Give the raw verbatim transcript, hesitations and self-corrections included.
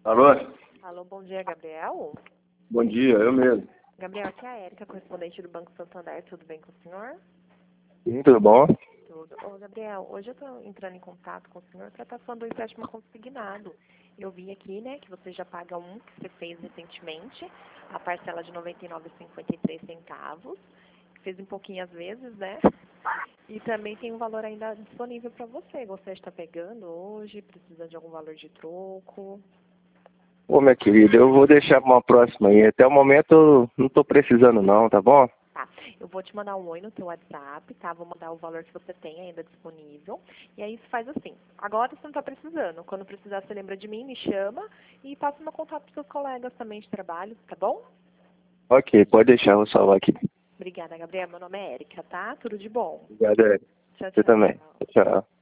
Alô? Alô, bom dia, Gabriel. Bom dia, eu mesmo. Gabriel, aqui é a Érica, correspondente do Banco Santander. Tudo bem com o senhor? Sim, tudo bom? Tudo. Ô, Gabriel, hoje eu estou entrando em contato com o senhor para estar falando do empréstimo consignado. Eu vi aqui, né, que você já paga um que você fez recentemente, a parcela de noventa e nove reais e cinquenta e três centavos. Fez em pouquinhas vezes, né? E também tem um valor ainda disponível para você. Você está pegando hoje, precisa de algum valor de troco? Ô, minha querida, eu vou deixar para uma próxima aí. Até o momento eu não tô precisando não, tá bom? Tá, eu vou te mandar um oi no teu WhatsApp, tá? Vou mandar o valor que você tem ainda disponível. E aí você faz assim. Agora você não tá precisando. Quando precisar, você lembra de mim, me chama e passa meu contato pros seus colegas também de trabalho, tá bom? Ok, pode deixar, vou salvar aqui. Obrigada, Gabriela. Meu nome é Érica, tá? Tudo de bom. Obrigado, Érica. Tchau, Você também. tchau. Tchau.